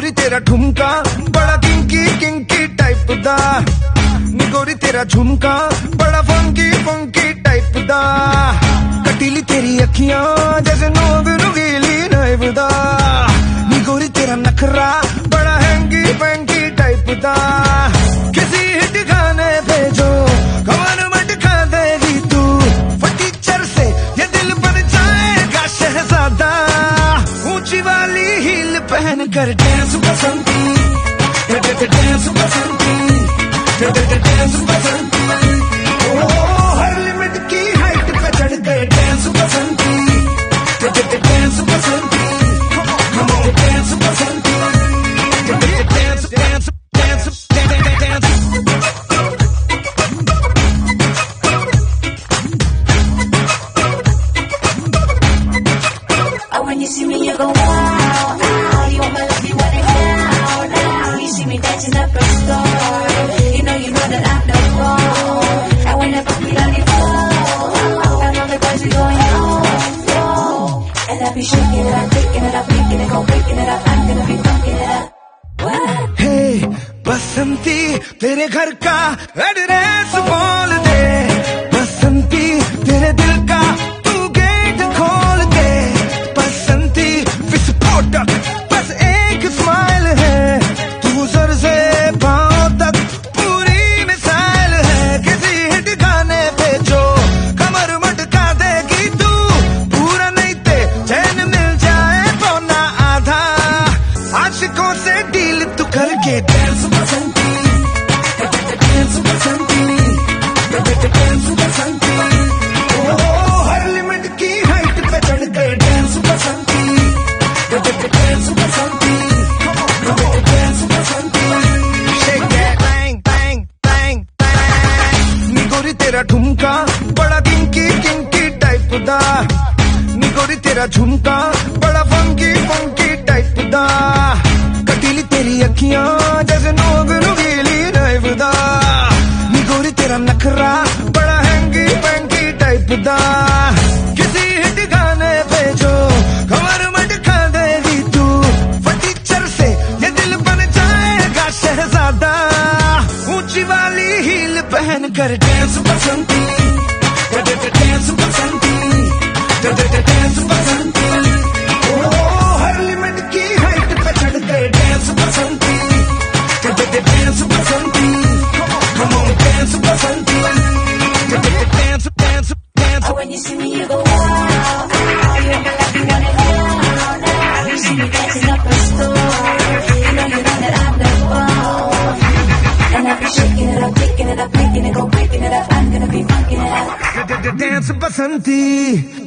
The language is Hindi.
निगोरी तेरा ठुमका बड़ा किंकी किंकी टाइप दा, निगोरी तेरा झुमका बड़ा फंकी फंकी टाइप दा, कटीली तेरी अखियां जैसे नोग नुगीली नाइब दा, निगोरी तेरा नखरा बड़ा हैंगी फैंकी टाइप दा, किसी हिट गाने पे जो कमर मटका देगी तू, फटीचर से ये दिल बन जाएगा शहजादा, ऊंची वाली हील पहन कर dance Basanti, dance Basanti, dance Basanti, हर लिमिट की हाइट पे चढ़ गए dance Basanti, dance Basanti, dance Basanti, dance dance dance dance. When you see me, you go wow, wow. You want my love, you want it now, now. You see me dancing up a store, you know that I'm the one. And whenever we on the floor, and all the guys we going oh, and I be shaking it up, picking it up, picking it, go breaking it up. I'm gonna be funking it up. What? Hey, Basanti तेरे घर का एड्रेस बोल दे, बसंती तेरे दिल का तू गेट खोल दे, बसंती विस्फोटक बस एक स्माइल है, तू सर से पांव तक पूरी मिसाइल है, किसी हिट गाने पे जो कमर मटका देगी तू, पूरा नहीं ते चैन मिल जाए पौना आधा, आशिकों से डील तू करके dance Basanti, dance Basanti, dance Basanti, हर लिमिट की हाइट पे चढ़ गए dance Basanti, dance Basanti, dance Basanti, shake that bang bang bang bang, निगोरी तेरा ठुमका बड़ा किंकी किंकी टाइप दा, निगोरी तेरा झुमका बड़ा फंकी फंकी टाइप दा, कटीली तेरी अखियां जैसे नोग नुगीली नाइब दा, निगोरी तेरा नखरा बड़ा हैंगी फैंकी टाइप दा, किसी हिट गाने पे जो कमर मटका देगी तू, फटीचर से ये दिल बन जाएगा शहजादा, ऊंची वाली हील पहन कर dance Basanti, dance Basanti, dance Basanti, हर लिमिट की हाइट पे चढ़ गए dance Basanti, dance Basanti, dance Basanti, dance dance dance. When you see me, you go wow, wow. You want my love, you want it now, now. You see me dancing up a store, you know that I'm the one. And I be shaking it up, picking it up, making it go breaking it up. I'm gonna be funking it up. Dance Basanti.